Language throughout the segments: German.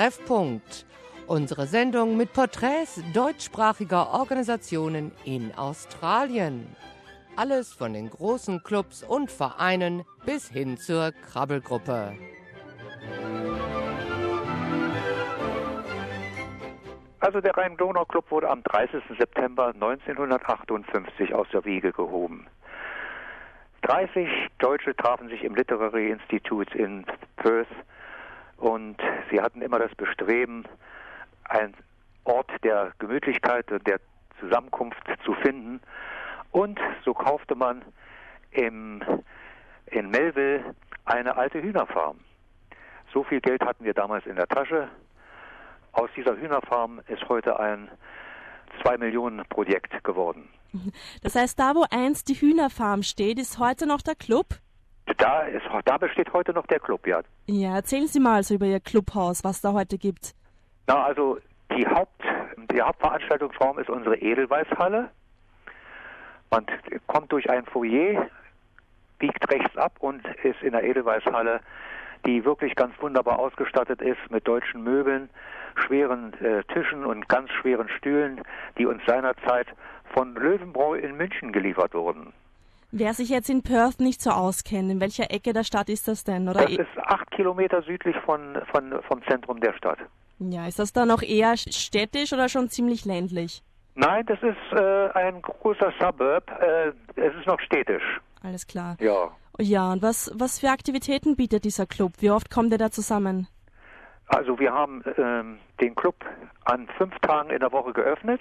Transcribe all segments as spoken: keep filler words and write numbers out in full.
Treffpunkt. Unsere Sendung mit Porträts deutschsprachiger Organisationen in Australien. Alles von den großen Clubs und Vereinen bis hin zur Krabbelgruppe. Also der Rhein-Donau-Club wurde am dreißigsten September neunzehnhundertachtundfünfzig aus der Wiege gehoben. dreißig Deutsche trafen sich im Literary Institute in Perth und sie hatten immer das Bestreben, einen Ort der Gemütlichkeit und der Zusammenkunft zu finden. Und so kaufte man im, in Melville eine alte Hühnerfarm. So viel Geld hatten wir damals in der Tasche. Aus dieser Hühnerfarm ist heute ein zwei Millionen Projekt geworden. Das heißt, da wo einst die Hühnerfarm steht, ist heute noch der Club? Da, ist, da besteht heute noch der Club, ja. Ja, erzählen Sie mal so über Ihr Clubhaus, was da heute gibt. Na, also die Haupt, der Hauptveranstaltungsraum ist unsere Edelweißhalle. Man kommt durch ein Foyer, biegt rechts ab und ist in der Edelweißhalle, die wirklich ganz wunderbar ausgestattet ist mit deutschen Möbeln, schweren äh, Tischen und ganz schweren Stühlen, die uns seinerzeit von Löwenbräu in München geliefert wurden. Wer sich jetzt in Perth nicht so auskennt, in welcher Ecke der Stadt ist das denn? Oder das ist acht Kilometer südlich von, von, vom Zentrum der Stadt. Ja, ist das da noch eher städtisch oder schon ziemlich ländlich? Nein, das ist äh, ein großer Suburb. Äh, es ist noch städtisch. Alles klar. Ja. Ja, und was, was für Aktivitäten bietet dieser Club? Wie oft kommt ihr da zusammen? Also wir haben ähm, den Club an fünf Tagen in der Woche geöffnet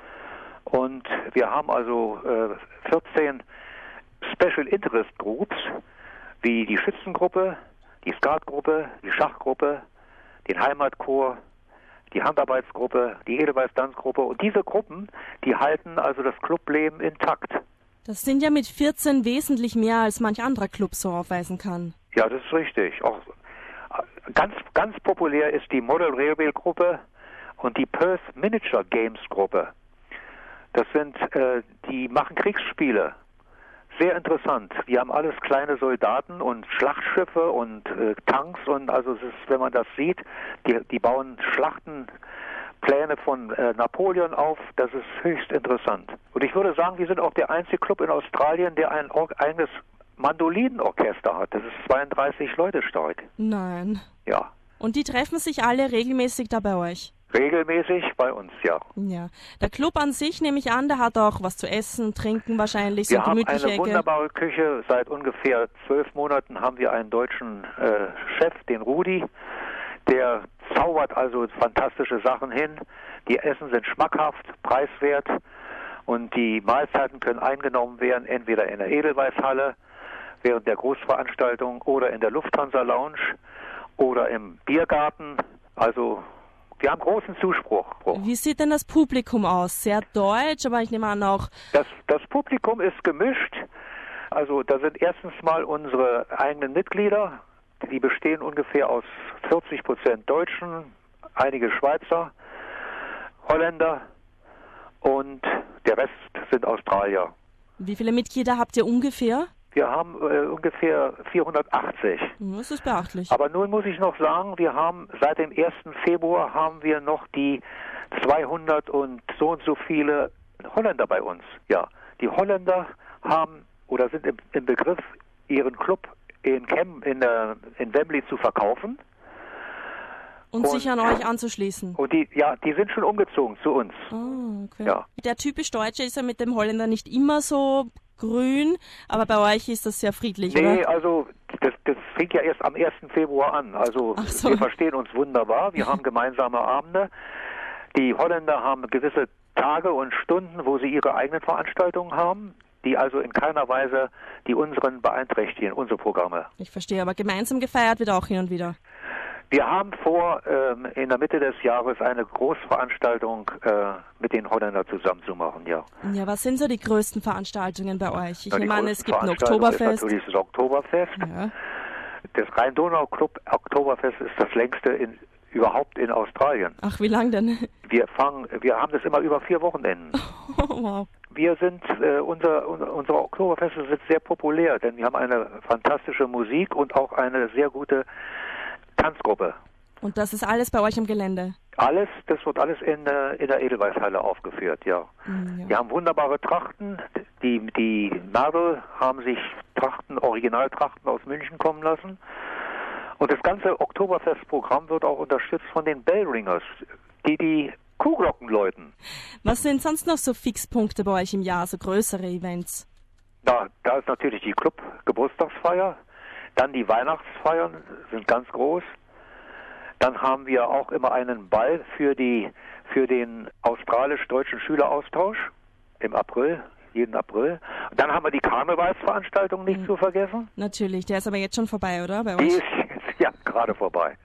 und wir haben also äh, vierzehn Special Interest Groups, wie die Schützengruppe, die Skatgruppe, die Schachgruppe, den Heimatchor, die Handarbeitsgruppe, die Edelweiß-Tanzgruppe. Und diese Gruppen, die halten also das Clubleben intakt. Das sind ja mit vierzehn wesentlich mehr, als manch anderer Club so aufweisen kann. Ja, das ist richtig. Auch ganz, ganz populär ist die Model Railway Gruppe und die Perth Miniature Games Gruppe. Das sind, äh, die machen Kriegsspiele. Sehr interessant. Die haben alles kleine Soldaten und Schlachtschiffe und äh, Tanks und also es ist, wenn man das sieht, die, die bauen Schlachtenpläne von äh, Napoleon auf. Das ist höchst interessant. Und ich würde sagen, wir sind auch der einzige Club in Australien, der ein or- eigenes Mandolinenorchester hat. Das ist zweiunddreißig Leute stark. Nein. Ja. Und die treffen sich alle regelmäßig da bei euch? Regelmäßig bei uns, ja. Ja. Der Club an sich, nehme ich an, der hat auch was zu essen, trinken wahrscheinlich, so wir gemütliche haben eine Ecke. Wunderbare Küche. Seit ungefähr zwölf Monaten haben wir einen deutschen äh, Chef, den Rudi. Der zaubert also fantastische Sachen hin. Die Essen sind schmackhaft, preiswert und die Mahlzeiten können eingenommen werden, entweder in der Edelweißhalle während der Großveranstaltung oder in der Lufthansa Lounge oder im Biergarten. Also wir haben großen Zuspruch. Wie sieht denn das Publikum aus? Sehr deutsch, aber ich nehme an auch... Das, das Publikum ist gemischt. Also da sind erstens mal unsere eigenen Mitglieder. Die bestehen ungefähr aus vierzig Prozent Deutschen, einige Schweizer, Holländer und der Rest sind Australier. Wie viele Mitglieder habt ihr ungefähr? Wir haben äh, ungefähr vierhundertachtzig. Das ist beachtlich. Aber nun muss ich noch sagen, wir haben seit dem ersten Februar haben wir noch die zweihundert und so und so viele Holländer bei uns. Ja, die Holländer haben oder sind im, im Begriff, ihren Club in, Cam, in, der, in Wembley zu verkaufen. Und, und sich an euch anzuschließen. Und die, ja, die sind schon umgezogen zu uns. Oh, okay. Ja. Der typisch Deutsche ist ja mit dem Holländer nicht immer so grün, aber bei euch ist das sehr friedlich, nee, oder? also das, das fing ja erst am ersten Februar an. Also Ach so. Wir verstehen uns wunderbar, wir haben gemeinsame Abende. Die Holländer haben gewisse Tage und Stunden, wo sie ihre eigenen Veranstaltungen haben, die also in keiner Weise die unseren beeinträchtigen, unsere Programme. Ich verstehe, aber gemeinsam gefeiert wird auch hin und wieder. Wir haben vor, ähm, in der Mitte des Jahres eine Großveranstaltung äh, mit den Holländern zusammen zu machen, ja. Ja, was sind so die größten Veranstaltungen bei euch? Ich Na, nehme an, es gibt ein Veranstaltung Oktoberfest. ist natürlich das Oktoberfest. Ja. Das Rhein-Donau-Club Oktoberfest ist das längste in, überhaupt in Australien. Ach, wie lang denn? Wir fangen, wir haben das immer über vier Wochenenden. Oh, wow. Wir sind, äh, unser, unser, unsere Oktoberfeste sind sehr populär, denn wir haben eine fantastische Musik und auch eine sehr gute Tanzgruppe. Und das ist alles bei euch im Gelände? Alles, das wird alles in, äh, in der Edelweißhalle aufgeführt, ja. Mhm, ja. Wir haben wunderbare Trachten. Die, die Nadel haben sich Trachten, Originaltrachten aus München kommen lassen. Und das ganze Oktoberfestprogramm wird auch unterstützt von den Bellringers, die die Kuhglocken läuten. Was sind sonst noch so Fixpunkte bei euch im Jahr, so größere Events? Da, da ist natürlich die Club-Geburtstagsfeier, dann die Weihnachtsfeiern sind ganz groß. Dann haben wir auch immer einen Ball für die für den australisch-deutschen Schüleraustausch im April, jeden April. Und dann haben wir die Karnevalsveranstaltung nicht mhm. zu vergessen. Natürlich, der ist aber jetzt schon vorbei, oder? Bei die euch? ist ja gerade vorbei.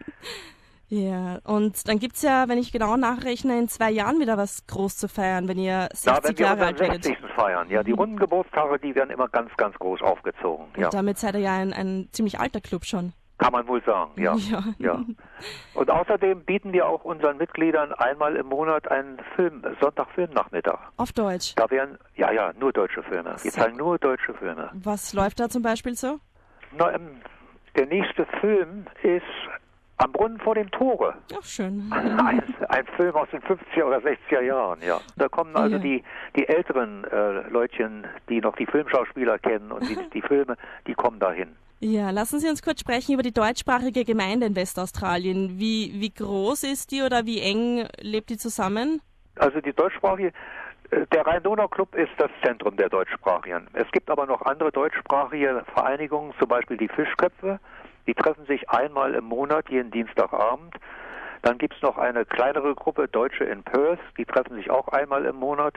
Ja, und dann gibt's ja, wenn ich genau nachrechne, in zwei Jahren wieder was groß zu feiern, wenn ihr sechzig Jahre alt werdet. sechzigsten feiern, ja. Die runden Geburtstage, die werden immer ganz, ganz groß aufgezogen. Und ja. damit seid ihr ja ein, ein ziemlich alter Club schon. Kann man wohl sagen, ja. ja. ja. Und außerdem bieten wir auch unseren Mitgliedern einmal im Monat einen Film, Sonntag-Filmnachmittag. Auf Deutsch? Da werden, ja, ja, nur deutsche Filme. Wir zeigen nur deutsche Filme. Was läuft da zum Beispiel so? Na, ähm, der nächste Film ist Am Brunnen vor dem Tore. Ach, schön. Ein, ein Film aus den fünfziger oder sechziger Jahren, ja. Da kommen also ja. die, die älteren äh, Leutchen, die noch die Filmschauspieler kennen und die, die Filme, die kommen dahin. Ja, lassen Sie uns kurz sprechen über die deutschsprachige Gemeinde in Westaustralien. Wie, wie groß ist die oder wie eng lebt die zusammen? Also die deutschsprachige, der Rhein-Donau-Club ist das Zentrum der Deutschsprachigen. Es gibt aber noch andere deutschsprachige Vereinigungen, zum Beispiel die Fischköpfe. Die treffen sich einmal im Monat, jeden Dienstagabend. Dann gibt es noch eine kleinere Gruppe, Deutsche in Perth, die treffen sich auch einmal im Monat.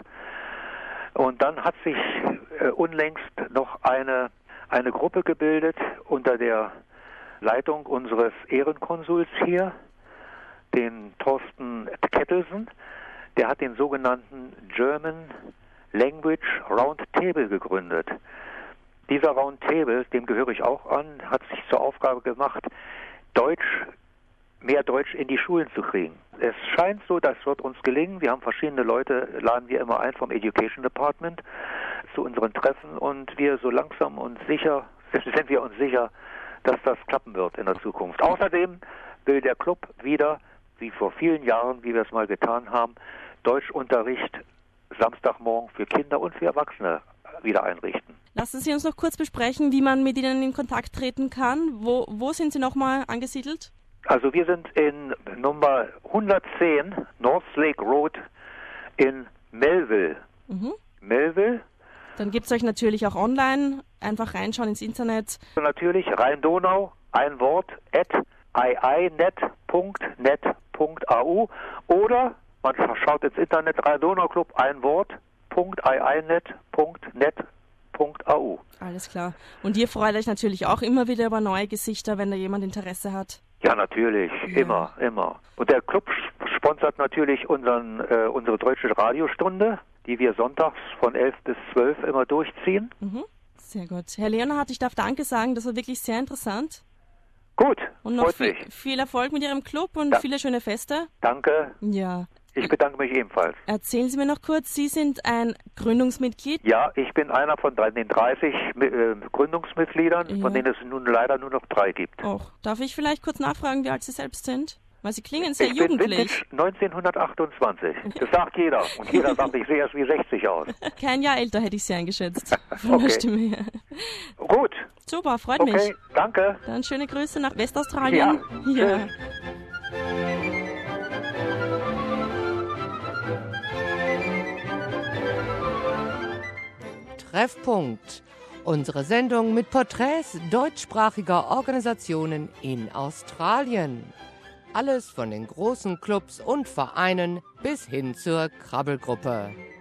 Und dann hat sich äh, unlängst noch eine eine Gruppe gebildet unter der Leitung unseres Ehrenkonsuls hier, den Thorsten Kettelsen. Der hat den sogenannten German Language Round Table gegründet. Dieser Round Table, dem gehöre ich auch an, hat sich zur Aufgabe gemacht, Deutsch, mehr Deutsch in die Schulen zu kriegen. Es scheint so, das wird uns gelingen. Wir haben verschiedene Leute, laden wir immer ein vom Education Department zu unseren Treffen und wir so langsam und sicher, sind wir uns sicher, dass das klappen wird in der Zukunft. Außerdem will der Club wieder, wie vor vielen Jahren, wie wir es mal getan haben, Deutschunterricht Samstagmorgen für Kinder und für Erwachsene wieder einrichten. Lassen Sie uns noch kurz besprechen, wie man mit Ihnen in Kontakt treten kann. Wo, wo sind Sie nochmal angesiedelt? Also wir sind in Nummer hundertzehn Northlake Road in Melville. Mhm. Melville. Dann gibt es euch natürlich auch online. Einfach reinschauen ins Internet. Und natürlich Rhein-Donau, ein Wort, at i i net punkt net punkt a u oder man schaut ins Internet Rhein-Donau-Club, ein Wort, i i net punkt net punkt a u. Alles klar. Und ihr freut euch natürlich auch immer wieder über neue Gesichter, wenn da jemand Interesse hat. Ja, natürlich. Ja. Immer, immer. Und der Club sponsert natürlich unseren, äh, unsere deutsche Radiostunde, die wir sonntags von elf bis zwölf immer durchziehen. Mhm. Sehr gut. Herr Leonhardt, ich darf Danke sagen. Das war wirklich sehr interessant. Gut, und noch freut viel, mich. viel Erfolg mit Ihrem Club und ja. viele schöne Feste. Danke. Ja. Ich bedanke mich ebenfalls. Erzählen Sie mir noch kurz, Sie sind ein Gründungsmitglied? Ja, ich bin einer von den dreißig äh, Gründungsmitgliedern, ja. von denen es nun leider nur noch drei gibt. Och, darf ich vielleicht kurz nachfragen, wie alt Sie selbst sind? Weil Sie klingen sehr ich jugendlich. Ich bin neunzehnhundertachtundzwanzig. Das sagt jeder. Und jeder sagt, ich sehe erst wie sechzig aus. Kein Jahr älter hätte ich Sie eingeschätzt. Von okay. der Stimme her. Gut. Super, freut okay, mich. Okay, danke. Dann schöne Grüße nach Westaustralien. Ja. ja. Treffpunkt. Unsere Sendung mit Porträts deutschsprachiger Organisationen in Australien. Alles von den großen Clubs und Vereinen bis hin zur Krabbelgruppe.